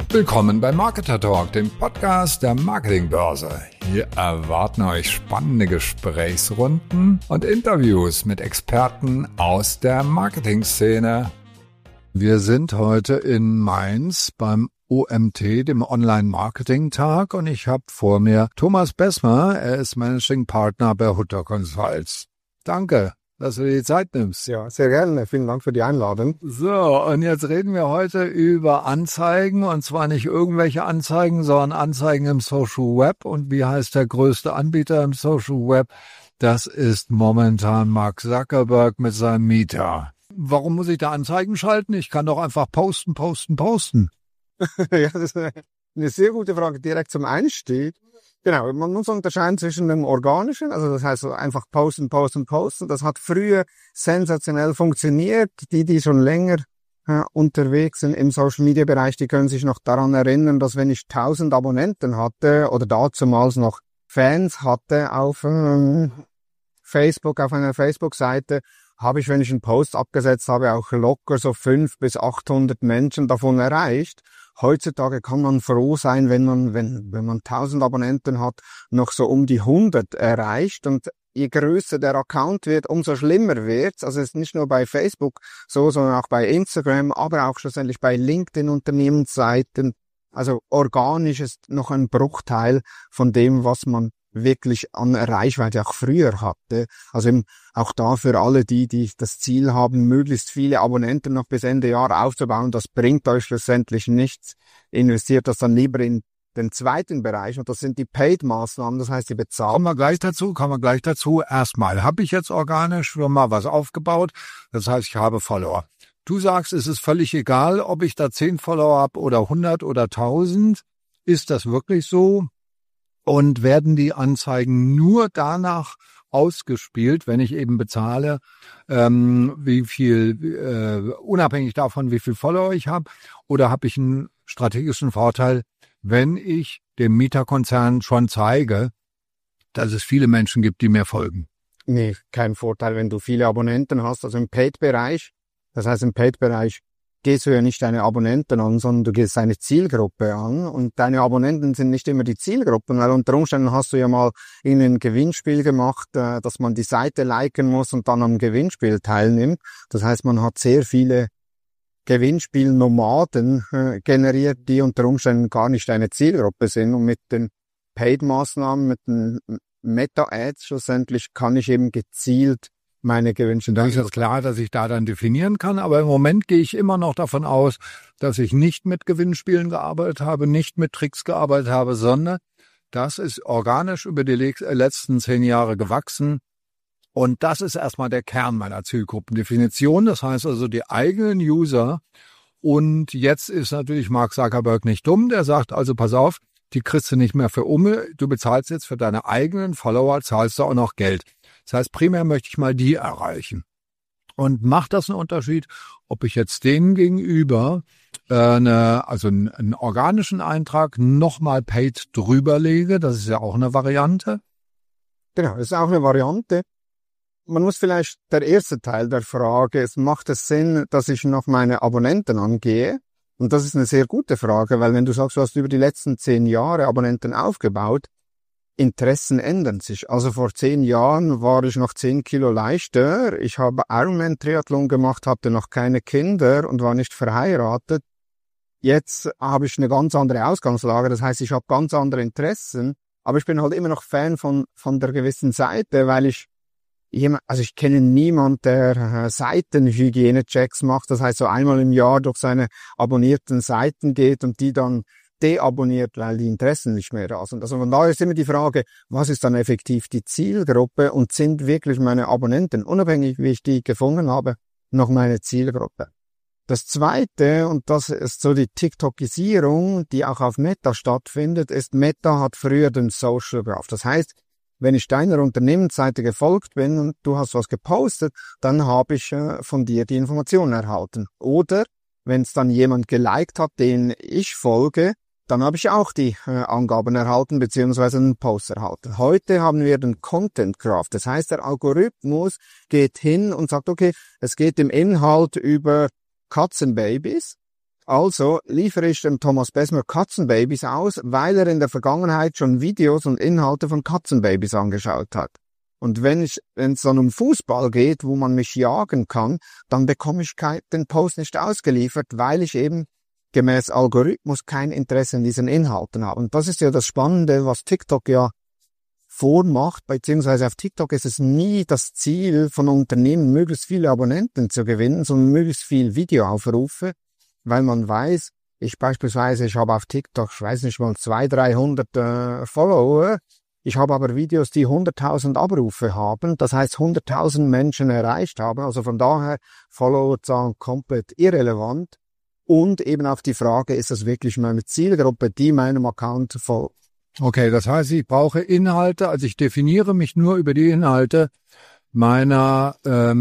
Willkommen bei Marketer Talk, dem Podcast der Marketingbörse. Hier erwarten euch spannende Gesprächsrunden und Interviews mit Experten aus der Marketingszene. Wir sind heute in Mainz beim OMT, dem Online-Marketing-Tag, und ich habe vor mir Thomas Besmer. Er ist Managing Partner bei Hutter Consults. Danke, dass du dir die Zeit nimmst. Ja, sehr gerne. Vielen Dank für die Einladung. So, und jetzt reden wir heute über Anzeigen, und zwar nicht irgendwelche Anzeigen, sondern Anzeigen im Social Web. Und wie heißt der größte Anbieter im Social Web? Das ist momentan Mark Zuckerberg mit seinem Meta. Warum muss ich da Anzeigen schalten? Ich kann doch einfach posten. Ja, das ist eine sehr gute Frage direkt zum Einstieg. Genau, man muss unterscheiden zwischen dem Organischen, also das heißt so einfach posten. Das hat früher sensationell funktioniert. Die schon länger unterwegs sind im Social-Media-Bereich, die können sich noch daran erinnern, dass wenn ich 1000 Abonnenten hatte oder dazumals noch Fans hatte auf Facebook, auf einer Facebook-Seite, habe ich, wenn ich einen Post abgesetzt habe, auch locker so 500 bis 800 Menschen davon erreicht. Heutzutage kann man froh sein, wenn man 1000 Abonnenten hat, noch so um die 100 erreicht. Und je größer der Account wird, umso schlimmer wird's. Also es ist nicht nur bei Facebook so, sondern auch bei Instagram, aber auch schlussendlich bei LinkedIn Unternehmensseiten. Also organisch ist noch ein Bruchteil von dem, was man wirklich an Reichweite auch früher hatte. Also eben auch da für alle, die das Ziel haben, möglichst viele Abonnenten noch bis Ende Jahr aufzubauen, das bringt euch schlussendlich nichts. Investiert das dann lieber in den zweiten Bereich, und das sind die Paid-Maßnahmen, das heißt die Bezahlung. Kommen wir gleich dazu. Erstmal habe ich jetzt organisch schon mal was aufgebaut, das heißt, ich habe Follower. Du sagst, es ist völlig egal, ob ich da 10 Follower habe oder 100 oder 1000. Ist das wirklich so? Und werden die Anzeigen nur danach ausgespielt, wenn ich eben bezahle, wie viel, unabhängig davon, wie viel Follower ich habe, oder habe ich einen strategischen Vorteil, wenn ich dem Mieterkonzern schon zeige, dass es viele Menschen gibt, die mir folgen? Nee, kein Vorteil, wenn du viele Abonnenten hast, also im Paid-Bereich. Das heißt, im Paid-Bereich gehst du ja nicht deine Abonnenten an, sondern du gehst deine Zielgruppe an, und deine Abonnenten sind nicht immer die Zielgruppen, weil unter Umständen hast du ja mal in ein Gewinnspiel gemacht, dass man die Seite liken muss und dann am Gewinnspiel teilnimmt. Das heißt, man hat sehr viele Gewinnspielnomaden generiert, die unter Umständen gar nicht deine Zielgruppe sind, und mit den Paid-Maßnahmen, mit den Meta-Ads schlussendlich kann ich eben gezielt meine gewünschten. Dann ist jetzt klar, dass ich da dann definieren kann, aber im Moment gehe ich immer noch davon aus, dass ich nicht mit Gewinnspielen gearbeitet habe, nicht mit Tricks gearbeitet habe, sondern das ist organisch über die letzten 10 Jahre gewachsen, und das ist erstmal der Kern meiner Zielgruppendefinition, das heißt also die eigenen User. Und jetzt ist natürlich Mark Zuckerberg nicht dumm, der sagt also, pass auf, die kriegst du nicht mehr für Umme, du bezahlst jetzt für deine eigenen Follower, zahlst du auch noch Geld. Das heißt, primär möchte ich mal die erreichen. Und macht das einen Unterschied, ob ich jetzt denen gegenüber einen organischen Eintrag nochmal paid drüber lege? Das ist ja auch eine Variante. Genau, das ist auch eine Variante. Man muss vielleicht der erste Teil der Frage, macht es Sinn, dass ich noch meine Abonnenten angehe? Und das ist eine sehr gute Frage, weil wenn du sagst, du hast über die letzten 10 Jahre Abonnenten aufgebaut, Interessen ändern sich. Also vor 10 Jahren war ich noch 10 Kilo leichter. Ich habe Ironman-Triathlon gemacht, hatte noch keine Kinder und war nicht verheiratet. Jetzt habe ich eine ganz andere Ausgangslage. Das heißt, ich habe ganz andere Interessen. Aber ich bin halt immer noch Fan von der gewissen Seite, weil ich kenne niemand, der Seitenhygiene-Checks macht. Das heißt, so einmal im Jahr durch seine abonnierten Seiten geht und die dann deabonniert, weil die Interessen nicht mehr da sind. Also von daher ist immer die Frage, was ist dann effektiv die Zielgruppe, und sind wirklich meine Abonnenten, unabhängig wie ich die gefunden habe, noch meine Zielgruppe? Das Zweite, und das ist so die TikTokisierung, die auch auf Meta stattfindet, ist, Meta hat früher den Social Graph. Das heißt, wenn ich deiner Unternehmensseite gefolgt bin und du hast was gepostet, dann habe ich von dir die Informationen erhalten. Oder wenn es dann jemand geliked hat, den ich folge, dann habe ich auch die Angaben erhalten beziehungsweise einen Post erhalten. Heute haben wir den Content Graph. Das heißt, der Algorithmus geht hin und sagt, okay, es geht im Inhalt über Katzenbabys. Also liefere ich dem Thomas Besmer Katzenbabys aus, weil er in der Vergangenheit schon Videos und Inhalte von Katzenbabys angeschaut hat. Und wenn es dann um Fußball geht, wo man mich jagen kann, dann bekomme ich den Post nicht ausgeliefert, weil ich eben gemäß Algorithmus kein Interesse an diesen Inhalten habe. Und das ist ja das Spannende, was TikTok ja vormacht, beziehungsweise auf TikTok ist es nie das Ziel von Unternehmen, möglichst viele Abonnenten zu gewinnen, sondern möglichst viel Videoaufrufe, weil man weiß, ich habe auf TikTok, ich weiß nicht mal, 200-300 Follower, ich habe aber Videos, die 100.000 Abrufe haben, das heißt 100.000 Menschen erreicht haben, also von daher Followerzahlen komplett irrelevant und eben auf die Frage, ist das wirklich meine Zielgruppe, die meinem Account folgt. Okay, das heißt, ich brauche Inhalte, also ich definiere mich nur über die Inhalte meiner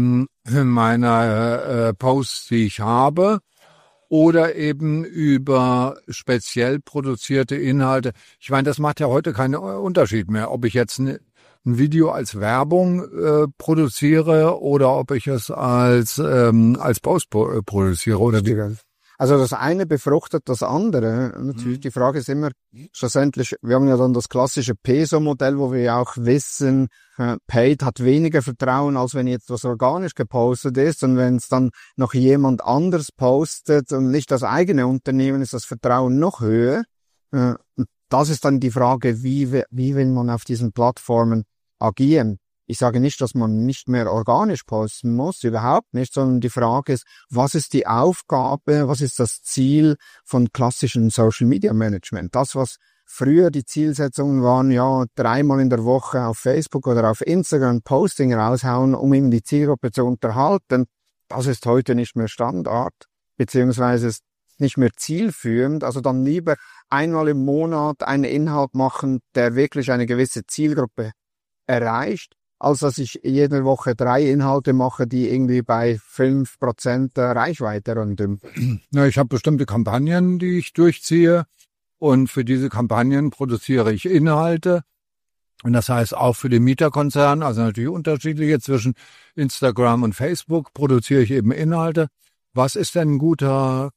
Posts, die ich habe, oder eben über speziell produzierte Inhalte. Ich meine, das macht ja heute keinen Unterschied mehr, ob ich jetzt ein Video als Werbung produziere oder ob ich es als Post produziere oder wie. Also das eine befruchtet das andere. Natürlich, die Frage ist immer, schlussendlich, wir haben ja dann das klassische Peso-Modell, wo wir ja auch wissen, Paid hat weniger Vertrauen, als wenn jetzt was organisch gepostet ist. Und wenn es dann noch jemand anders postet und nicht das eigene Unternehmen, ist das Vertrauen noch höher. Und das ist dann die Frage, wie will man auf diesen Plattformen agieren? Ich sage nicht, dass man nicht mehr organisch posten muss, überhaupt nicht, sondern die Frage ist, was ist die Aufgabe, was ist das Ziel von klassischen Social Media Management? Das, was früher die Zielsetzungen waren, ja, 3-mal in der Woche auf Facebook oder auf Instagram Posting raushauen, um eben die Zielgruppe zu unterhalten, das ist heute nicht mehr Standard, beziehungsweise ist nicht mehr zielführend, also dann lieber einmal im Monat einen Inhalt machen, der wirklich eine gewisse Zielgruppe erreicht, als dass ich jede Woche 3 Inhalte mache, die irgendwie bei 5% Reichweite rundum. Ja, ich habe bestimmte Kampagnen, die ich durchziehe und für diese Kampagnen produziere ich Inhalte. Und das heißt auch für den Mieterkonzern, also natürlich unterschiedliche zwischen Instagram und Facebook, produziere ich eben Inhalte. Was ist denn ein guter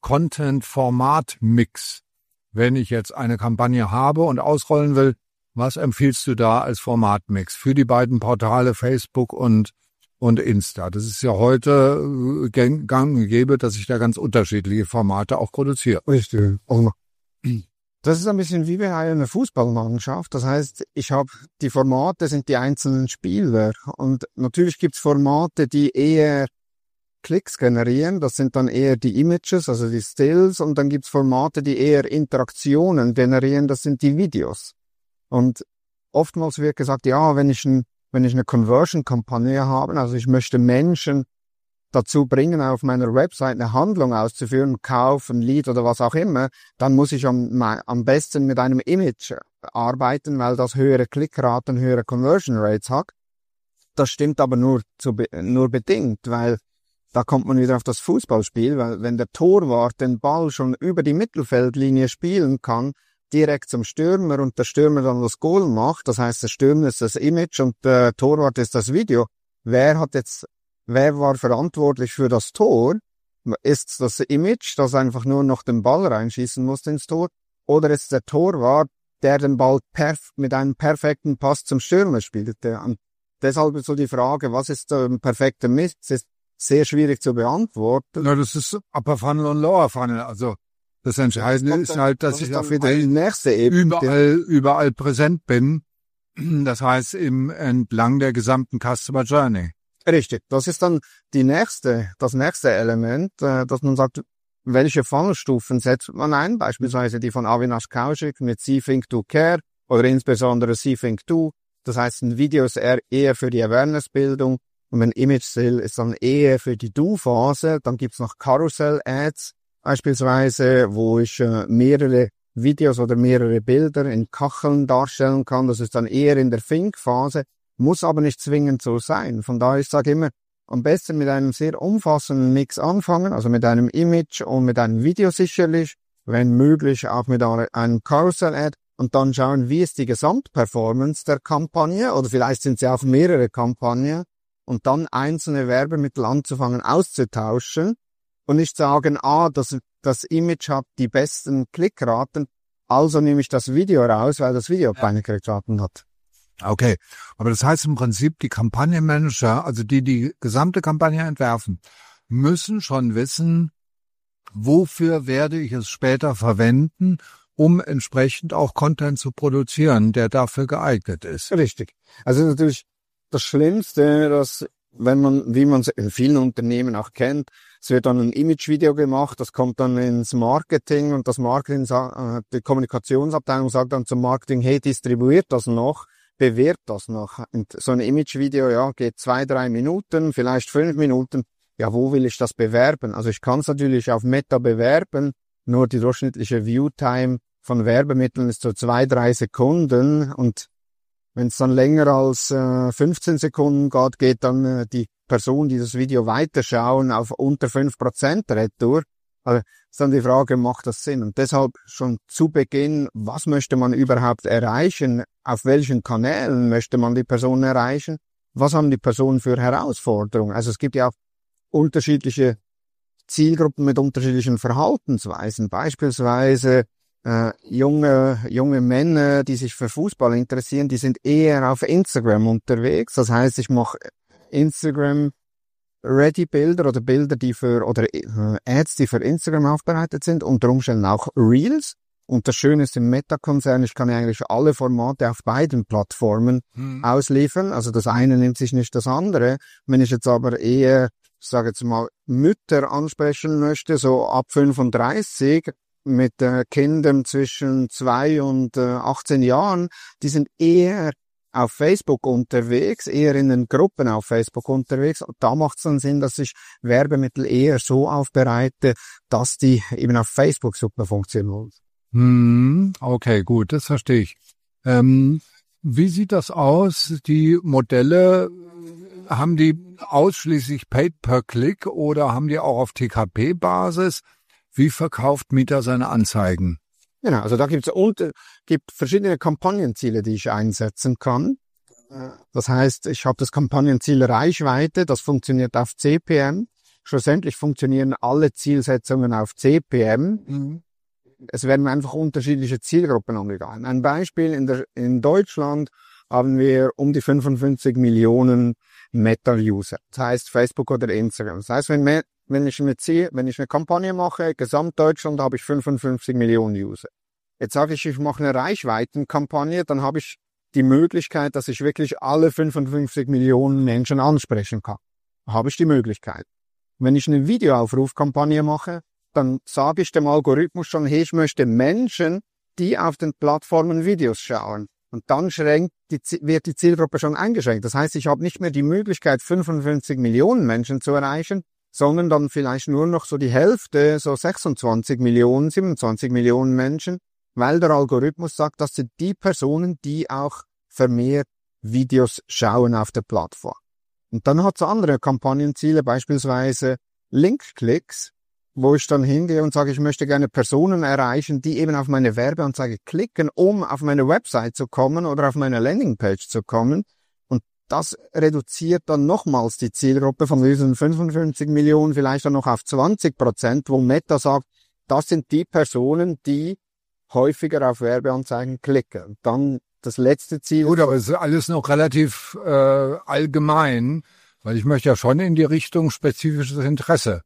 Content-Format-Mix, wenn ich jetzt eine Kampagne habe und ausrollen will? Was empfiehlst du da als Formatmix für die beiden Portale Facebook und Insta? Das ist ja heute gang und gäbe, dass ich da ganz unterschiedliche Formate auch produziere. Richtig. Das ist ein bisschen wie bei einer Fußballmannschaft. Das heißt, die Formate sind die einzelnen Spieler. Und natürlich gibt's Formate, die eher Klicks generieren. Das sind dann eher die Images, also die Stills. Und dann gibt's Formate, die eher Interaktionen generieren. Das sind die Videos. Und oftmals wird gesagt, ja, wenn ich eine Conversion-Kampagne habe, also ich möchte Menschen dazu bringen, auf meiner Website eine Handlung auszuführen, Kauf, ein Lead oder was auch immer, dann muss ich am besten mit einem Image arbeiten, weil das höhere Klickraten, höhere Conversion Rates hat. Das stimmt aber nur bedingt, weil da kommt man wieder auf das Fußballspiel, weil wenn der Torwart den Ball schon über die Mittelfeldlinie spielen kann, direkt zum Stürmer und der Stürmer dann das Goal macht, das heißt, der Stürmer ist das Image und der Torwart ist das Video. Wer war verantwortlich für das Tor? Ist das Image, das einfach nur noch den Ball reinschießen muss ins Tor? Oder ist der Torwart, der den Ball mit einem perfekten Pass zum Stürmer spielte? Und deshalb ist so die Frage, was ist der perfekte Mix? Das ist sehr schwierig zu beantworten. Ja, das ist Upper Funnel und Lower Funnel, also das Entscheidende ist halt, dass ich überall präsent bin. Das heißt, entlang der gesamten Customer Journey. Richtig. Das ist dann das nächste Element, dass man sagt, welche Funnelstufen setzt man ein? Beispielsweise die von Avinash Kaushik mit See, Think, Do, Care oder insbesondere See, Think, Do. Das heißt, ein Video ist eher für die Awareness-Bildung und ein Image-Sale ist dann eher für die Do-Phase. Dann gibt's noch Carousel-Ads. Beispielsweise, wo ich mehrere Videos oder mehrere Bilder in Kacheln darstellen kann. Das ist dann eher in der Think-Phase, muss aber nicht zwingend so sein. Von daher, ich sage immer, am besten mit einem sehr umfassenden Mix anfangen, also mit einem Image und mit einem Video sicherlich, wenn möglich auch mit einem Carousel-Ad und dann schauen, wie ist die Gesamtperformance der Kampagne oder vielleicht sind es ja auch mehrere Kampagnen und dann einzelne Werbemittel anzufangen auszutauschen. und nicht sagen, das Image hat die besten Klickraten, also nehme ich das Video raus, weil das Video keine Klickraten hat. Okay, aber das heißt im Prinzip, die Kampagnenmanager, also die gesamte Kampagne entwerfen, müssen schon wissen, wofür werde ich es später verwenden, um entsprechend auch Content zu produzieren, der dafür geeignet ist. Richtig. Also natürlich das Schlimmste, dass wenn man, wie man es in vielen Unternehmen auch kennt, es wird dann ein Imagevideo gemacht, das kommt dann ins Marketing und das Marketing, die Kommunikationsabteilung sagt dann zum Marketing, hey, distribuiert das noch, bewirbt das noch. Und so ein Imagevideo, ja, geht 2-3 Minuten, vielleicht 5 Minuten. Ja, wo will ich das bewerben? Also ich kann es natürlich auf Meta bewerben, nur die durchschnittliche Viewtime von Werbemitteln ist so 2-3 Sekunden und wenn es dann länger als 15 Sekunden geht dann die Person, die das Video weiterschauen, auf unter 5% Retour. Also ist dann die Frage, macht das Sinn? Und deshalb schon zu Beginn, was möchte man überhaupt erreichen? Auf welchen Kanälen möchte man die Person erreichen? Was haben die Personen für Herausforderungen? Also es gibt ja auch unterschiedliche Zielgruppen mit unterschiedlichen Verhaltensweisen. Beispielsweise junge Männer, die sich für Fußball interessieren, die sind eher auf Instagram unterwegs. Das heißt, ich mache Instagram-Ready-Bilder oder Bilder, Ads, die für Instagram aufbereitet sind, unter Umständen auch Reels. Und das Schöne ist im Meta-Konzern, ich kann ja eigentlich alle Formate auf beiden Plattformen ausliefern. Also das eine nimmt sich nicht das andere. Wenn ich jetzt aber eher, ich sage jetzt mal, Mütter ansprechen möchte, so ab 35, mit Kindern zwischen 2 und 18 Jahren, die sind eher auf Facebook unterwegs, eher in den Gruppen auf Facebook unterwegs. Und da macht es dann Sinn, dass ich Werbemittel eher so aufbereite, dass die eben auf Facebook super funktionieren. Okay, gut, das verstehe ich. Wie sieht das aus? Die Modelle, haben die ausschließlich Paid per Click oder haben die auch auf TKP-Basis? Wie verkauft Meta seine Anzeigen? Genau, also da gibt verschiedene Kampagnenziele, die ich einsetzen kann. Das heißt, ich habe das Kampagnenziel Reichweite, das funktioniert auf CPM. Schlussendlich funktionieren alle Zielsetzungen auf CPM. Es werden einfach unterschiedliche Zielgruppen angegangen. Ein Beispiel, in Deutschland haben wir um die 55 Millionen Meta-User. Das heißt Facebook oder Instagram. Das heißt, wenn ich eine Kampagne mache, Gesamtdeutschland, habe ich 55 Millionen User. Jetzt sage ich mache eine Reichweitenkampagne, dann habe ich die Möglichkeit, dass ich wirklich alle 55 Millionen Menschen ansprechen kann. Habe ich die Möglichkeit. Wenn ich eine Videoaufrufkampagne mache, dann sage ich dem Algorithmus schon, hey, ich möchte Menschen, die auf den Plattformen Videos schauen. Und dann wird die Zielgruppe schon eingeschränkt. Das heißt, ich habe nicht mehr die Möglichkeit, 55 Millionen Menschen zu erreichen, sondern dann vielleicht nur noch so die Hälfte, so 26 Millionen, 27 Millionen Menschen, weil der Algorithmus sagt, das sind die Personen, die auch vermehrt Videos schauen auf der Plattform. Und dann hat es andere Kampagnenziele, beispielsweise Link-Klicks, wo ich dann hingehe und sage, ich möchte gerne Personen erreichen, die eben auf meine Werbeanzeige klicken, um auf meine Website zu kommen oder auf meine Landingpage zu kommen. Das reduziert dann nochmals die Zielgruppe von diesen 55 Millionen vielleicht dann noch auf 20%, wo Meta sagt, das sind die Personen, die häufiger auf Werbeanzeigen klicken. Dann das letzte Ziel. Gut, aber es ist alles noch relativ allgemein, weil ich möchte ja schon in die Richtung spezifisches Interesse.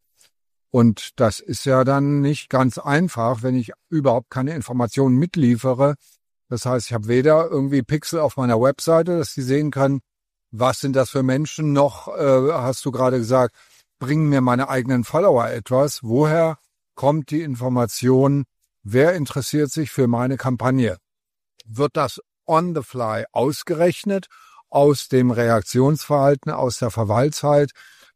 Und das ist ja dann nicht ganz einfach, wenn ich überhaupt keine Informationen mitliefere. Das heißt, ich habe weder irgendwie Pixel auf meiner Webseite, dass sie sehen kann, was sind das für Menschen noch, hast du gerade gesagt, bringen mir meine eigenen Follower etwas. Woher kommt die Information, wer interessiert sich für meine Kampagne? Wird das on the fly ausgerechnet aus dem Reaktionsverhalten, aus der Verweilzeit,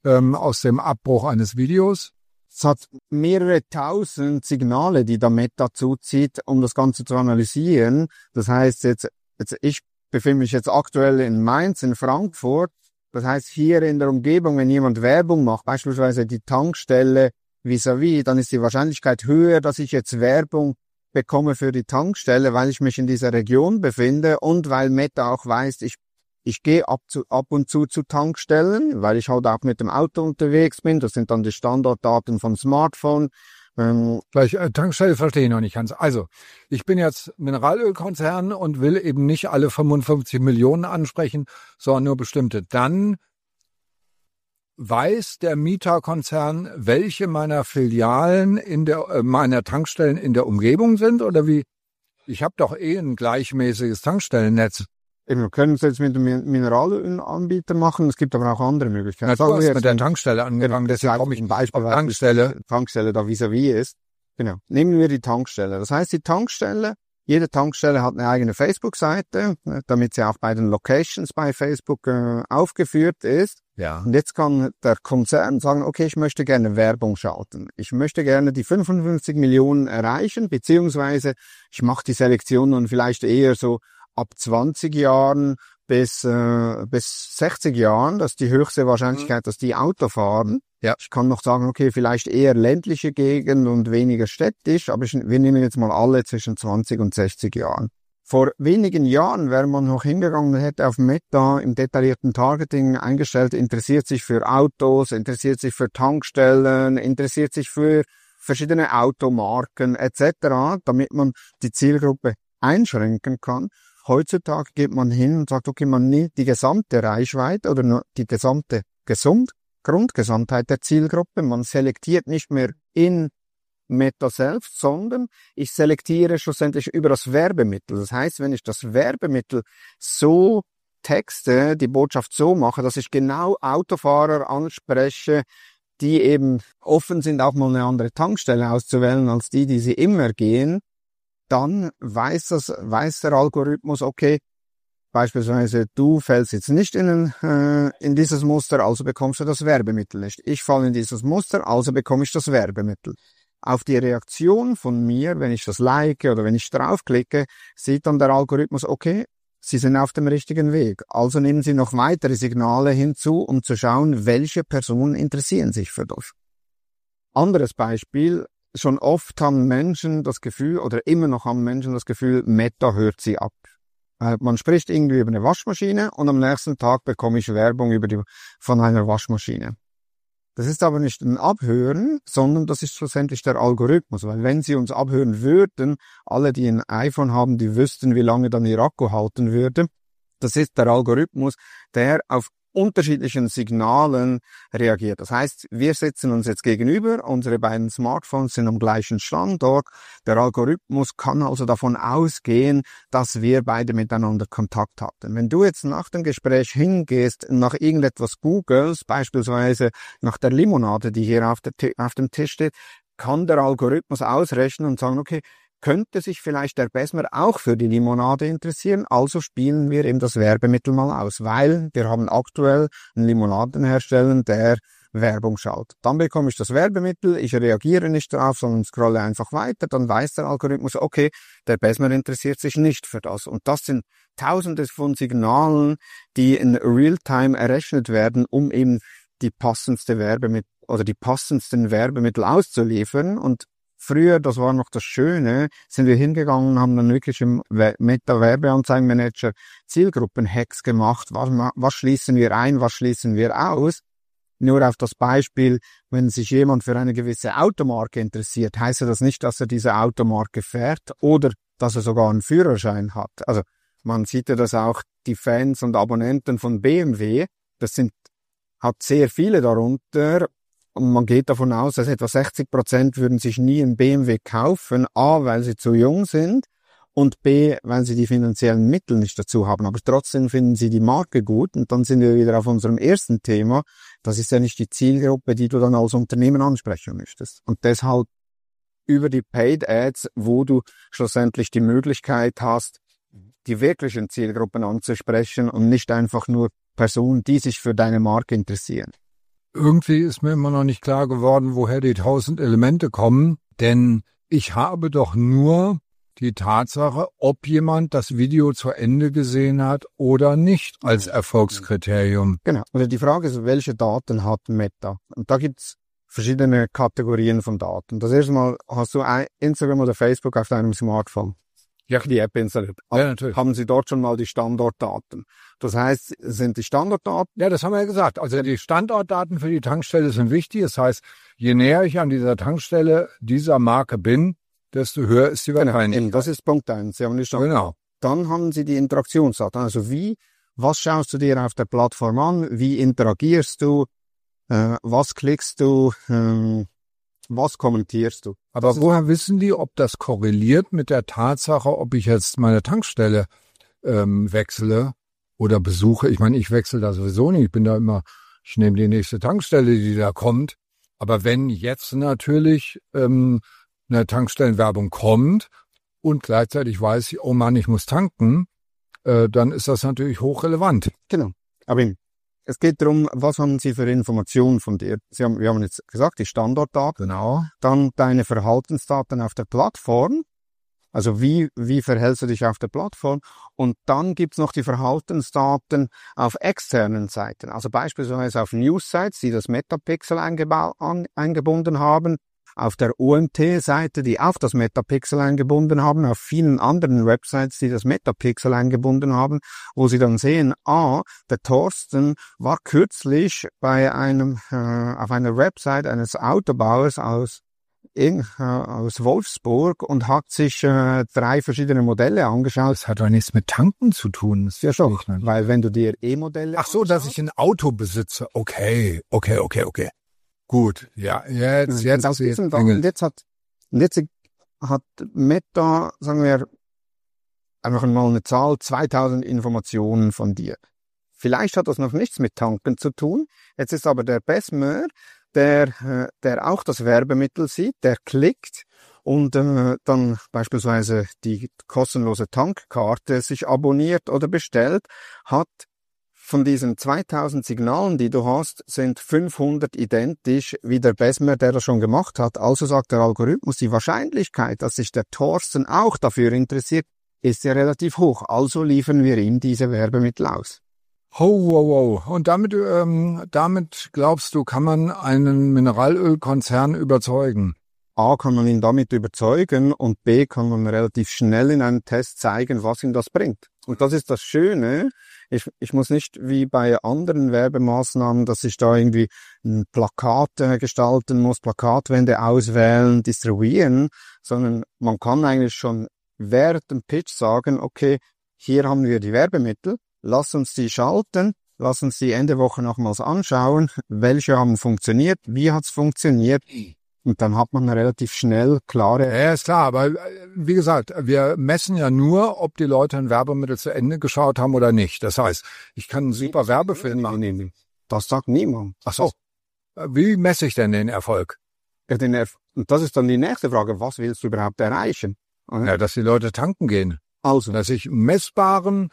aus dem Abbruch eines Videos? Es hat mehrere tausend Signale, die der Meta zuzieht, um das Ganze zu analysieren. Das heißt, ich befinde mich jetzt aktuell in Mainz, in Frankfurt. Das heißt, hier in der Umgebung, wenn jemand Werbung macht, beispielsweise die Tankstelle vis-à-vis, dann ist die Wahrscheinlichkeit höher, dass ich jetzt Werbung bekomme für die Tankstelle, weil ich mich in dieser Region befinde und weil Meta auch weiß, ich Ich gehe ab und zu Tankstellen, weil ich halt auch mit dem Auto unterwegs bin. Das sind dann die Standortdaten vom Smartphone. Tankstelle verstehe ich noch nicht ganz. Also, ich bin jetzt Mineralölkonzern und will eben nicht alle 55 Millionen ansprechen, sondern nur bestimmte. Dann weiß der Mieterkonzern, welche meiner Filialen meiner Tankstellen in der Umgebung sind oder wie? Ich habe doch ein gleichmäßiges Tankstellennetz. Wir können es jetzt mit dem Mineralölanbieter machen. Es gibt aber auch andere Möglichkeiten. Du hast mit der Tankstelle angefangen, deswegen komme ich ein Beispiel, auf Tankstelle. Tankstelle da vis-à-vis ist. Genau. Nehmen wir die Tankstelle. Das heißt, jede Tankstelle hat eine eigene Facebook-Seite, damit sie auch bei den Locations bei Facebook aufgeführt ist. Ja. Und jetzt kann der Konzern sagen, okay, ich möchte gerne Werbung schalten. Ich möchte gerne die 55 Millionen erreichen, beziehungsweise ich mache die Selektion und vielleicht eher so ab 20 Jahren bis 60 Jahren, das ist die höchste Wahrscheinlichkeit, dass die Auto fahren. Ja. Ich kann noch sagen, okay, vielleicht eher ländliche Gegend und weniger städtisch, aber wir nehmen jetzt mal alle zwischen 20 und 60 Jahren. Vor wenigen Jahren wäre man noch hingegangen und hätte auf Meta im detaillierten Targeting eingestellt, interessiert sich für Autos, interessiert sich für Tankstellen, interessiert sich für verschiedene Automarken etc., damit man die Zielgruppe einschränken kann. Heutzutage geht man hin und sagt, okay, man nimmt die gesamte Reichweite oder nur die gesamte Grundgesamtheit der Zielgruppe. Man selektiert nicht mehr in Meta selbst, sondern ich selektiere schlussendlich über das Werbemittel. Das heißt, wenn ich das Werbemittel so texte, die Botschaft so mache, dass ich genau Autofahrer anspreche, die eben offen sind, auch mal eine andere Tankstelle auszuwählen als die sie immer gehen, dann weiß der Algorithmus, okay, beispielsweise du fällst jetzt nicht in dieses Muster, also bekommst du das Werbemittel nicht. Ich falle in dieses Muster, also bekomme ich das Werbemittel. Auf die Reaktion von mir, wenn ich das like oder wenn ich draufklicke, sieht dann der Algorithmus, okay, Sie sind auf dem richtigen Weg. Also nehmen Sie noch weitere Signale hinzu, um zu schauen, welche Personen interessieren sich für das. Anderes Beispiel, schon oft haben Menschen das Gefühl, oder immer noch haben Menschen das Gefühl, Meta hört sie ab. Man spricht irgendwie über eine Waschmaschine und am nächsten Tag bekomme ich Werbung von einer Waschmaschine. Das ist aber nicht ein Abhören, sondern das ist schlussendlich der Algorithmus. Weil wenn sie uns abhören würden, alle, die ein iPhone haben, die wüssten, wie lange dann ihr Akku halten würde. Das ist der Algorithmus, der auf unterschiedlichen Signalen reagiert. Das heißt, wir sitzen uns jetzt gegenüber, unsere beiden Smartphones sind am gleichen Standort. Der Algorithmus kann also davon ausgehen, dass wir beide miteinander Kontakt hatten. Wenn du jetzt nach dem Gespräch hingehst, nach irgendetwas googelst, beispielsweise nach der Limonade, die hier auf dem Tisch steht, kann der Algorithmus ausrechnen und sagen, okay, könnte sich vielleicht der Besmer auch für die Limonade interessieren, also spielen wir eben das Werbemittel mal aus, weil wir haben aktuell einen Limonadenhersteller, der Werbung schaut. Dann bekomme ich das Werbemittel, ich reagiere nicht darauf, sondern scrolle einfach weiter, dann weiß der Algorithmus, okay, der Besmer interessiert sich nicht für das. Und das sind Tausende von Signalen, die in Realtime errechnet werden, um eben die passendste Werbemittel oder die passendsten Werbemittel auszuliefern. Und früher, das war noch das Schöne, sind wir hingegangen und haben dann wirklich im Meta-Werbeanzeigenmanager Zielgruppen-Hacks gemacht. Was schließen wir ein, was schließen wir aus? Nur auf das Beispiel, wenn sich jemand für eine gewisse Automarke interessiert, heißt das nicht, dass er diese Automarke fährt oder dass er sogar einen Führerschein hat. Also man sieht ja, dass auch die Fans und Abonnenten von BMW, hat sehr viele darunter. Und man geht davon aus, dass etwa 60% würden sich nie einen BMW kaufen. A, weil sie zu jung sind und B, weil sie die finanziellen Mittel nicht dazu haben. Aber trotzdem finden sie die Marke gut. Und dann sind wir wieder auf unserem ersten Thema. Das ist ja nicht die Zielgruppe, die du dann als Unternehmen ansprechen möchtest. Und deshalb über die Paid Ads, wo du schlussendlich die Möglichkeit hast, die wirklichen Zielgruppen anzusprechen und nicht einfach nur Personen, die sich für deine Marke interessieren. Irgendwie ist mir immer noch nicht klar geworden, woher die 1000 Elemente kommen, denn ich habe doch nur die Tatsache, ob jemand das Video zu Ende gesehen hat oder nicht als Erfolgskriterium. Genau. Also die Frage ist, welche Daten hat Meta? Und da gibt's verschiedene Kategorien von Daten. Das erste Mal, hast du Instagram oder Facebook auf deinem Smartphone? die App installiert. Ja, natürlich. Haben Sie dort schon mal die Standortdaten? Das heißt, sind die Standortdaten? Ja, das haben wir ja gesagt. Also die Standortdaten für die Tankstelle sind wichtig. Das heißt, je näher ich an dieser Tankstelle dieser Marke bin, desto höher ist die Wahrscheinlichkeit. Das ist Punkt 1. Sie haben die Genau. Dann haben Sie die Interaktionsdaten. Also was schaust du dir auf der Plattform an? Wie interagierst du? Was klickst du? Was kommentierst du? Aber woher wissen die, ob das korreliert mit der Tatsache, ob ich jetzt meine Tankstelle wechsle oder besuche? Ich meine, ich wechsle da sowieso nicht. Ich nehme die nächste Tankstelle, die da kommt. Aber wenn jetzt natürlich eine Tankstellenwerbung kommt und gleichzeitig weiß ich, oh Mann, ich muss tanken, dann ist das natürlich hochrelevant. Genau. Aber es geht darum, was haben Sie für Informationen von dir? Wir haben jetzt gesagt, die Standortdaten. Genau. Dann deine Verhaltensdaten auf der Plattform. Also wie verhältst du dich auf der Plattform? Und dann gibt's noch die Verhaltensdaten auf externen Seiten. Also beispielsweise auf News-Sites, die das Metapixel eingebunden haben. Auf der OMT-Seite, die auf das Metapixel eingebunden haben, auf vielen anderen Websites, die das Metapixel eingebunden haben, wo sie dann sehen, der Thorsten war kürzlich bei auf einer Website eines Autobauers aus Wolfsburg und hat sich 3 verschiedene Modelle angeschaut. Das hat doch nichts mit Tanken zu tun. Das Ja schon, weil wenn du dir E-Modelle Ach so, dass ich ein Auto besitze. Okay. Gut, ja, jetzt hat Meta, sagen wir, einfach mal eine Zahl, 2000 Informationen von dir. Vielleicht hat das noch nichts mit Tanken zu tun. Jetzt ist aber der Besmer, der auch das Werbemittel sieht, der klickt und dann beispielsweise die kostenlose Tankkarte sich abonniert oder bestellt, hat von diesen 2000 Signalen, die du hast, sind 500 identisch wie der Besmer, der das schon gemacht hat. Also sagt der Algorithmus, die Wahrscheinlichkeit, dass sich der Thorsten auch dafür interessiert, ist ja relativ hoch. Also liefern wir ihm diese Werbemittel aus. Und damit glaubst du, kann man einen Mineralölkonzern überzeugen? A, kann man ihn damit überzeugen und B, kann man relativ schnell in einem Test zeigen, was ihm das bringt. Und das ist das Schöne. Ich muss nicht wie bei anderen Werbemaßnahmen, dass ich da irgendwie ein Plakat gestalten muss, Plakatwände auswählen, distribuieren, sondern man kann eigentlich schon während dem Pitch sagen, okay, hier haben wir die Werbemittel, lass uns die schalten, lass uns die Ende Woche nochmals anschauen, welche haben funktioniert, wie hat's funktioniert. Und dann hat man relativ schnell klare... Ja, ist klar, aber wie gesagt, wir messen ja nur, ob die Leute ein Werbemittel zu Ende geschaut haben oder nicht. Das heißt, ich kann einen super Werbefilm machen. Nee. Das sagt niemand. Ach so. Wie messe ich denn den Erfolg? Und das ist dann die nächste Frage. Was willst du überhaupt erreichen? Ja, dass die Leute tanken gehen. Also. Dass ich eine messbare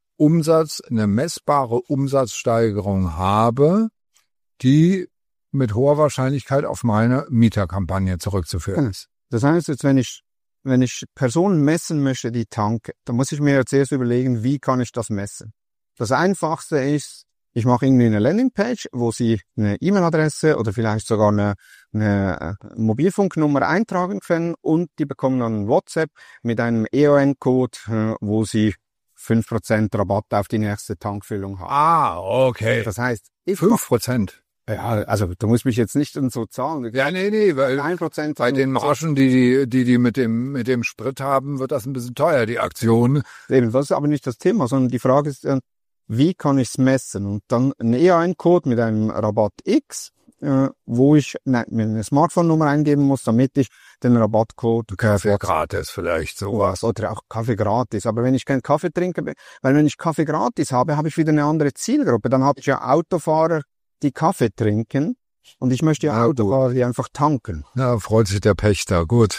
Umsatzsteigerung habe, die mit hoher Wahrscheinlichkeit auf meine Mieterkampagne zurückzuführen ist. Das heißt jetzt, wenn ich Personen messen möchte, die tanken, dann muss ich mir jetzt erst überlegen, wie kann ich das messen? Das Einfachste ist, ich mache irgendwie eine Landingpage, wo Sie eine E-Mail-Adresse oder vielleicht sogar eine Mobilfunknummer eintragen können und die bekommen dann ein WhatsApp mit einem EON-Code, wo Sie 5% Rabatt auf die nächste Tankfüllung haben. Ah, okay. Das heißt, 5%. Ja, also du musst mich jetzt nicht so zahlen. Ja, nee, weil 1% bei den Margen, die mit dem Sprit haben, wird das ein bisschen teuer, die Aktion. Eben, das ist aber nicht das Thema, sondern die Frage ist, wie kann ich es messen? Und dann ein EON-Code mit einem Rabatt X, wo ich mir eine Smartphone-Nummer eingeben muss, damit ich den Rabattcode... Kaffee gratis vielleicht, sowas. Oder auch Kaffee gratis. Aber wenn ich keinen Kaffee trinke, weil wenn ich Kaffee gratis habe, habe ich wieder eine andere Zielgruppe. Dann habe ich ja Autofahrer, die Kaffee trinken und ich möchte ja Autofahrer, die einfach tanken. Ja, freut sich der Pächter, gut.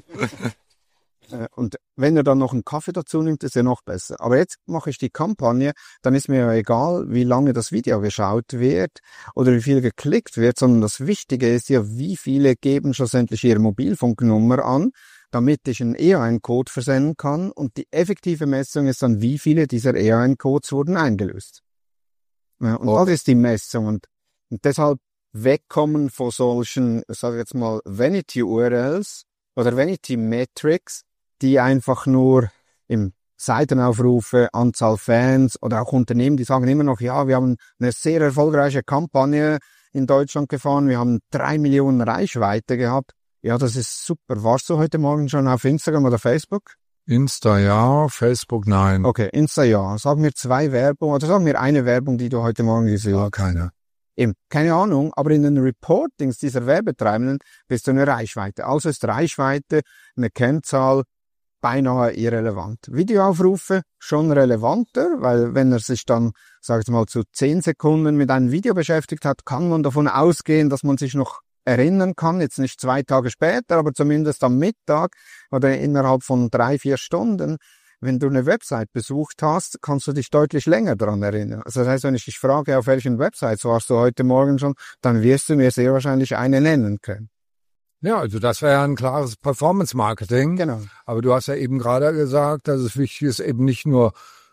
Und wenn er dann noch einen Kaffee dazu nimmt, ist er noch besser. Aber jetzt mache ich die Kampagne, dann ist mir ja egal, wie lange das Video geschaut wird oder wie viel geklickt wird, sondern das Wichtige ist ja, wie viele geben schlussendlich ihre Mobilfunknummer an, damit ich einen EON-Code versenden kann und die effektive Messung ist dann, wie viele dieser EON-Codes wurden eingelöst. Ja, und das ist die Messung und deshalb wegkommen von solchen, sage ich jetzt mal, Vanity-URLs oder Vanity-Metrics, die einfach nur im Seitenaufrufe, Anzahl Fans oder auch Unternehmen, die sagen immer noch, ja, wir haben eine sehr erfolgreiche Kampagne in Deutschland gefahren, wir haben 3 Millionen Reichweite gehabt. Ja, das ist super. Warst du heute Morgen schon auf Instagram oder Facebook? Insta ja, Facebook nein. Okay, Insta ja. Sag mir 2 Werbung oder sag mir eine Werbung, die du heute Morgen gesehen hast. Ja, keine. Eben, keine Ahnung, aber in den Reportings dieser Werbetreibenden bist du eine Reichweite. Also ist Reichweite eine Kennzahl beinahe irrelevant. Videoaufrufe schon relevanter, weil wenn er sich dann, sag ich mal, zu 10 Sekunden mit einem Video beschäftigt hat, kann man davon ausgehen, dass man sich noch erinnern kann, jetzt nicht 2 Tage später, aber zumindest am Mittag oder innerhalb von 3-4 Stunden. Wenn du eine Website besucht hast, kannst du dich deutlich länger daran erinnern. Also das heißt, wenn ich dich frage, auf welchen Websites warst du heute Morgen schon, dann wirst du mir sehr wahrscheinlich eine nennen können. Ja, also das wäre ja ein klares Performance-Marketing. Genau. Aber du hast ja eben gerade gesagt, dass es wichtig ist, eben nicht nur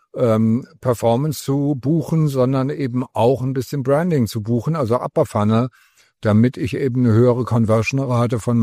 Performance zu buchen, sondern eben auch ein bisschen Branding zu buchen, also Upper Funnel, damit ich eben eine höhere Conversion-Rate von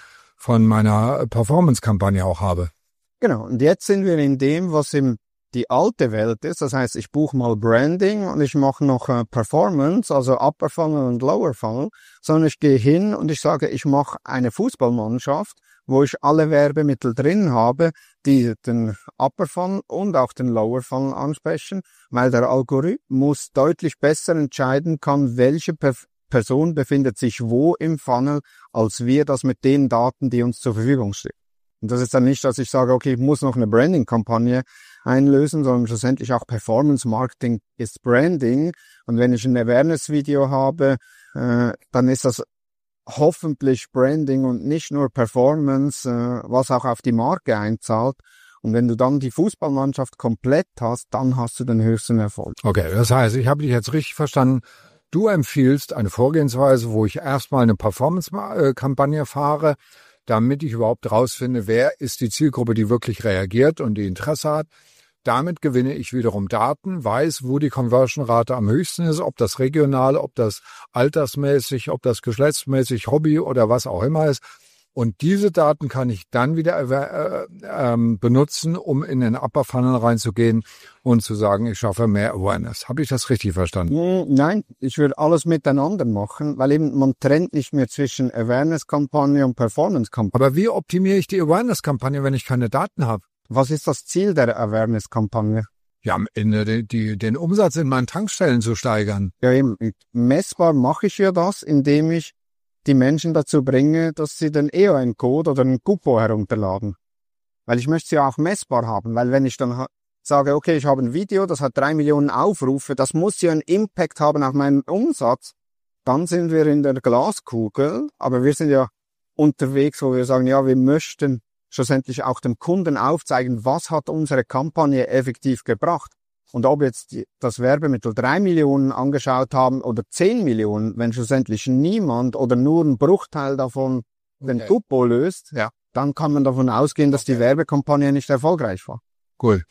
meiner Performance-Kampagne auch habe. Genau, und jetzt sind wir in dem, was die alte Welt ist. Das heißt, ich buche mal Branding und ich mache noch Performance, also Upper Funnel und Lower Funnel, sondern ich gehe hin und ich sage, ich mache eine Fußballmannschaft, wo ich alle Werbemittel drin habe, die den Upper Funnel und auch den Lower Funnel ansprechen, weil der Algorithmus deutlich besser entscheiden kann, welche Person befindet sich wo im Funnel, als wir das mit den Daten, die uns zur Verfügung stehen. Und das ist dann nicht, dass ich sage, okay, ich muss noch eine Branding-Kampagne einlösen, sondern schlussendlich auch Performance-Marketing ist Branding. Und wenn ich ein Awareness-Video habe, dann ist das hoffentlich Branding und nicht nur Performance, was auch auf die Marke einzahlt. Und wenn du dann die Fußballmannschaft komplett hast, dann hast du den höchsten Erfolg. Okay, das heißt, ich habe dich jetzt richtig verstanden. Du empfiehlst eine Vorgehensweise, wo ich erstmal eine Performance-Kampagne fahre, damit ich überhaupt rausfinde, wer ist die Zielgruppe, die wirklich reagiert und die Interesse hat. Damit gewinne ich wiederum Daten, weiß, wo die Conversion-Rate am höchsten ist, ob das regional, ob das altersmäßig, ob das geschlechtsmäßig, Hobby oder was auch immer ist. Und diese Daten kann ich dann wieder benutzen, um in den Upper Funnel reinzugehen und zu sagen, ich schaffe mehr Awareness. Habe ich das richtig verstanden? Nein, ich würde alles miteinander machen, weil eben man trennt nicht mehr zwischen Awareness-Kampagne und Performance-Kampagne. Aber wie optimiere ich die Awareness-Kampagne, wenn ich keine Daten habe? Was ist das Ziel der Awareness-Kampagne? Ja, am Ende den Umsatz in meinen Tankstellen zu steigern. Ja, eben. Messbar mache ich ja das, indem ich die Menschen dazu bringe, dass sie den EON-Code oder einen Coupo herunterladen. Weil ich möchte sie ja auch messbar haben, weil wenn ich dann sage, okay, ich habe ein Video, das hat 3 Millionen Aufrufe, das muss ja einen Impact haben auf meinen Umsatz, dann sind wir in der Glaskugel, aber wir sind ja unterwegs, wo wir sagen, ja, wir möchten schlussendlich auch dem Kunden aufzeigen, was hat unsere Kampagne effektiv gebracht. Und ob jetzt das Werbemittel 3 Millionen angeschaut haben oder 10 Millionen, wenn schlussendlich niemand oder nur ein Bruchteil davon den Coupo löst, ja, dann kann man davon ausgehen, dass die Werbekampagne nicht erfolgreich war. Cool.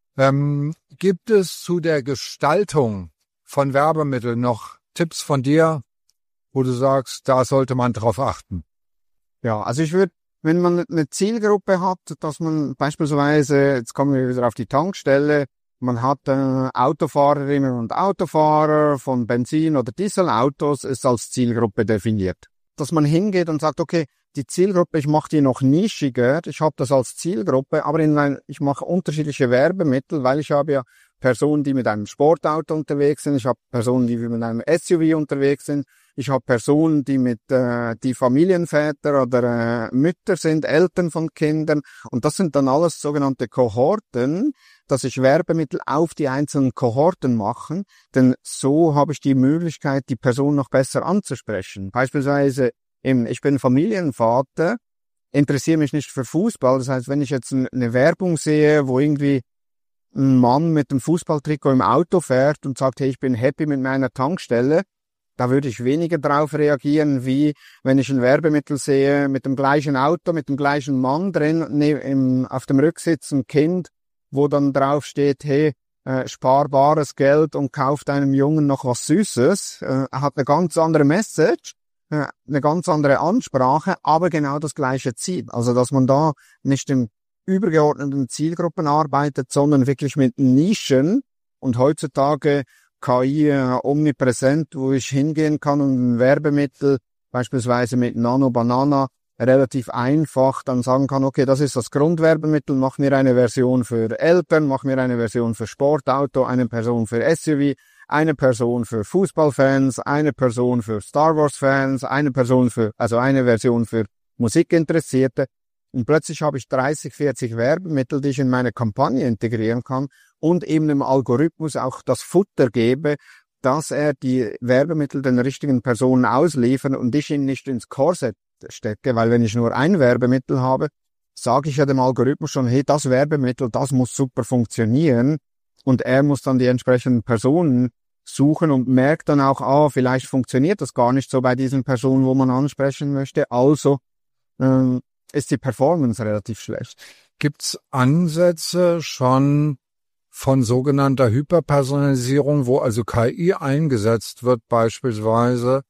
Gibt es zu der Gestaltung von Werbemitteln noch Tipps von dir, wo du sagst, da sollte man drauf achten? Ja, also ich würde, wenn man eine Zielgruppe hat, dass man beispielsweise, jetzt kommen wir wieder auf die Tankstelle, man hat Autofahrerinnen und Autofahrer von Benzin- oder Dieselautos, ist als Zielgruppe definiert. Dass man hingeht und sagt, okay, die Zielgruppe, ich mache die noch nischiger, ich habe das als Zielgruppe, aber ich mache unterschiedliche Werbemittel, weil ich habe ja Personen, die mit einem Sportauto unterwegs sind, ich habe Personen, die mit einem SUV unterwegs sind, ich habe Personen, die Familienväter oder Mütter sind, Eltern von Kindern, und das sind dann alles sogenannte Kohorten, dass ich Werbemittel auf die einzelnen Kohorten machen, denn so habe ich die Möglichkeit, die Person noch besser anzusprechen. Beispielsweise, ich bin Familienvater, interessiere mich nicht für Fußball, das heißt, wenn ich jetzt eine Werbung sehe, wo irgendwie ein Mann mit dem Fußballtrikot im Auto fährt und sagt, hey, ich bin happy mit meiner Tankstelle, da würde ich weniger drauf reagieren, wie wenn ich ein Werbemittel sehe mit dem gleichen Auto, mit dem gleichen Mann drin, auf dem Rücksitz ein Kind, wo dann drauf steht, hey, sparbares Geld und kauft einem Jungen noch was Süßes, hat eine ganz andere Message, eine ganz andere Ansprache, aber genau das gleiche Ziel. Also, dass man da nicht im übergeordneten Zielgruppen arbeitet, sondern wirklich mit Nischen und heutzutage KI omnipräsent, wo ich hingehen kann und ein Werbemittel, beispielsweise mit Nano Banana, relativ einfach dann sagen kann, okay, das ist das Grundwerbemittel, mach mir eine Version für Eltern, mach mir eine Version für Sportauto, eine Person für SUV, eine Person für Fußballfans, eine Person für Star Wars Fans, eine Version für Musikinteressierte. Und plötzlich habe ich 30, 40 Werbemittel, die ich in meine Kampagne integrieren kann und eben dem Algorithmus auch das Futter gebe, dass er die Werbemittel den richtigen Personen ausliefert und ich ihn nicht ins Korsett stecke, weil wenn ich nur ein Werbemittel habe, sage ich ja dem Algorithmus schon, hey, das Werbemittel, das muss super funktionieren und er muss dann die entsprechenden Personen suchen und merkt dann auch, vielleicht funktioniert das gar nicht so bei diesen Personen, wo man ansprechen möchte, also ist die Performance relativ schlecht. Gibt's Ansätze schon von sogenannter Hyperpersonalisierung, wo also KI eingesetzt wird, beispielsweise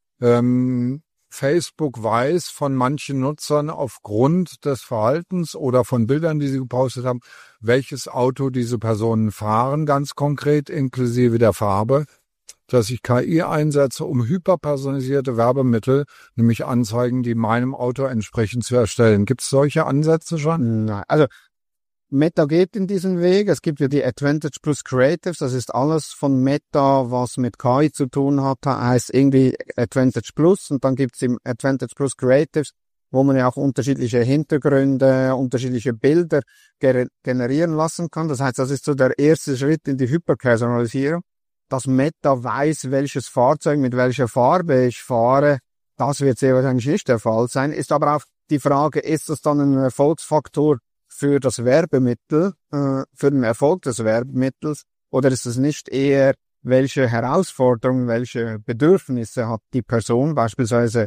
Facebook weiß von manchen Nutzern aufgrund des Verhaltens oder von Bildern, die sie gepostet haben, welches Auto diese Personen fahren, ganz konkret, inklusive der Farbe, dass ich KI einsetze, um hyperpersonalisierte Werbemittel, nämlich Anzeigen, die meinem Auto entsprechen, zu erstellen. Gibt es solche Ansätze schon? Nein, also Meta geht in diesen Weg. Es gibt ja die Advantage Plus Creatives. Das ist alles von Meta, was mit KI zu tun hat, heißt irgendwie Advantage Plus. Und dann gibt's im Advantage Plus Creatives, wo man ja auch unterschiedliche Hintergründe, unterschiedliche Bilder generieren lassen kann. Das heißt, das ist so der erste Schritt in die Hyperpersonalisierung. Dass Meta weiß, welches Fahrzeug mit welcher Farbe ich fahre, das wird sehr wahrscheinlich nicht der Fall sein. Ist aber auch die Frage, ist das dann ein Erfolgsfaktor für das Werbemittel, für den Erfolg des Werbemittels, oder ist es nicht eher, welche Herausforderungen, welche Bedürfnisse hat die Person, beispielsweise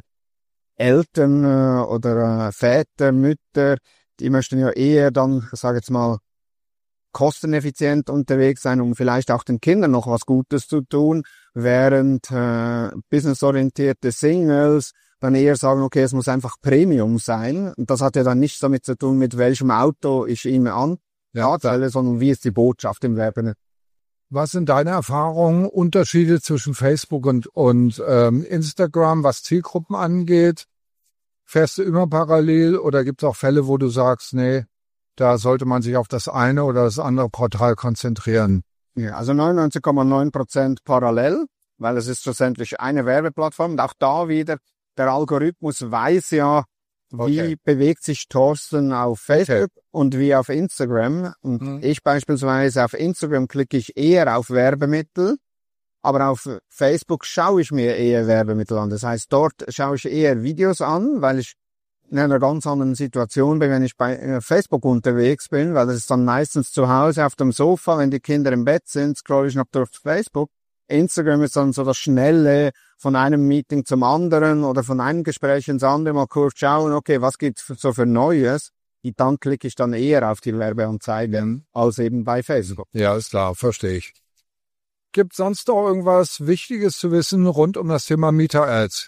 Eltern oder Väter, Mütter, die möchten ja eher dann, sage jetzt mal, kosteneffizient unterwegs sein, um vielleicht auch den Kindern noch was Gutes zu tun, während businessorientierte Singles dann eher sagen, okay, es muss einfach Premium sein. Und das hat ja dann nichts damit zu tun, mit welchem Auto ich ihm anzahle, sondern wie ist die Botschaft im Werben. Was sind deine Erfahrungen, Unterschiede zwischen Facebook und Instagram, was Zielgruppen angeht? Fährst du immer parallel oder gibt es auch Fälle, wo du sagst, nee, da sollte man sich auf das eine oder das andere Portal konzentrieren? Ja, also 99,9% parallel, weil es ist schlussendlich eine Werbeplattform. Und auch da wieder, der Algorithmus weiß ja, wie bewegt sich Thorsten auf Facebook und wie auf Instagram. Und ich beispielsweise auf Instagram klicke ich eher auf Werbemittel, aber auf Facebook schaue ich mir eher Werbemittel an. Das heißt, dort schaue ich eher Videos an, weil ich in einer ganz anderen Situation bin, wenn ich bei Facebook unterwegs bin, weil das ist dann meistens zu Hause auf dem Sofa, wenn die Kinder im Bett sind, scroll ich noch durch Facebook. Instagram ist dann so das Schnelle von einem Meeting zum anderen oder von einem Gespräch ins andere, mal kurz schauen, okay, was gibt's so für Neues? Und dann klicke ich dann eher auf die Werbeanzeigen als eben bei Facebook. Ja, ist klar, verstehe ich. Gibt sonst noch irgendwas Wichtiges zu wissen rund um das Thema Meta-Ads?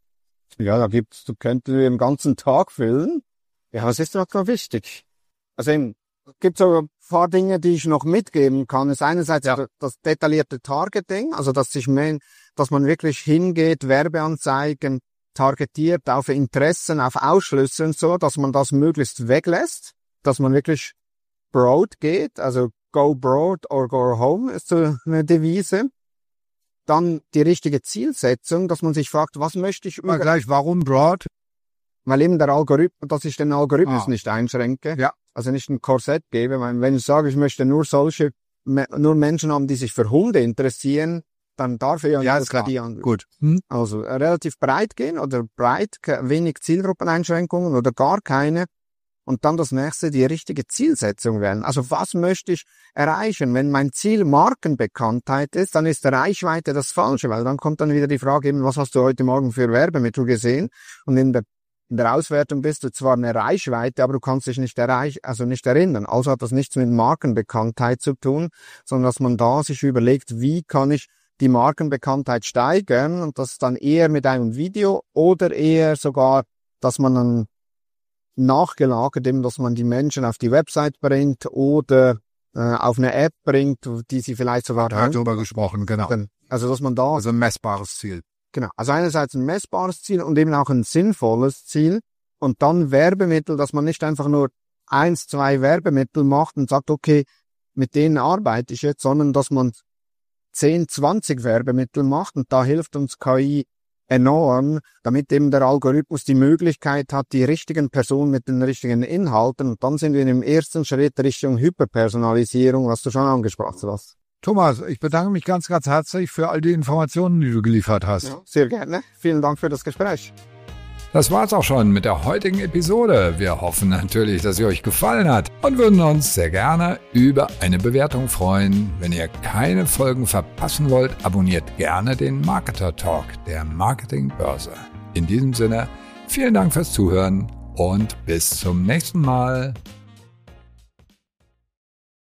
Ja, du könntest den ganzen Tag füllen. Ja, was ist noch so wichtig? Also eben, gibt so ein paar Dinge, die ich noch mitgeben kann. Ist einerseits das detaillierte Targeting, also dass man wirklich hingeht, Werbeanzeigen targetiert auf Interessen, auf Ausschlüsse und so, dass man das möglichst weglässt, dass man wirklich broad geht, also go broad or go home ist so eine Devise. Dann die richtige Zielsetzung, dass man sich fragt, was möchte ich warum broad? Weil eben der Algorithmus, dass ich den Algorithmus nicht einschränke, also nicht ein Korsett gebe. Wenn ich sage, ich möchte nur Menschen haben, die sich für Hunde interessieren, dann darf ich die an. Gut. Also relativ breit gehen oder wenig Zielgruppeneinschränkungen oder gar keine. Und dann das nächste, die richtige Zielsetzung werden. Also was möchte ich erreichen? Wenn mein Ziel Markenbekanntheit ist, dann ist Reichweite das Falsche, weil dann kommt dann wieder die Frage eben, was hast du heute Morgen für Werbemittel gesehen? Und in der Auswertung bist du zwar eine Reichweite, aber du kannst dich nicht erinnern. Also hat das nichts mit Markenbekanntheit zu tun, sondern dass man da sich überlegt, wie kann ich die Markenbekanntheit steigern? Und das dann eher mit einem Video oder eher sogar, dass man dann nachgelagert, eben, dass man die Menschen auf die Website bringt oder auf eine App bringt, die sie vielleicht sogar... Da hat darüber gesprochen, genau. Also, dass man da... Also ein messbares Ziel. Genau. Also einerseits ein messbares Ziel und eben auch ein sinnvolles Ziel und dann Werbemittel, dass man nicht einfach nur 1, 2 Werbemittel macht und sagt, okay, mit denen arbeite ich jetzt, sondern dass man 10, 20 Werbemittel macht und da hilft uns KI enorm, damit eben der Algorithmus die Möglichkeit hat, die richtigen Personen mit den richtigen Inhalten und dann sind wir im ersten Schritt Richtung Hyperpersonalisierung, was du schon angesprochen hast. Thomas, ich bedanke mich ganz, ganz herzlich für all die Informationen, die du geliefert hast. Ja, sehr gerne. Vielen Dank für das Gespräch. Das war's auch schon mit der heutigen Episode. Wir hoffen natürlich, dass sie euch gefallen hat und würden uns sehr gerne über eine Bewertung freuen. Wenn ihr keine Folgen verpassen wollt, abonniert gerne den Marketer Talk der Marketingbörse. In diesem Sinne, vielen Dank fürs Zuhören und bis zum nächsten Mal.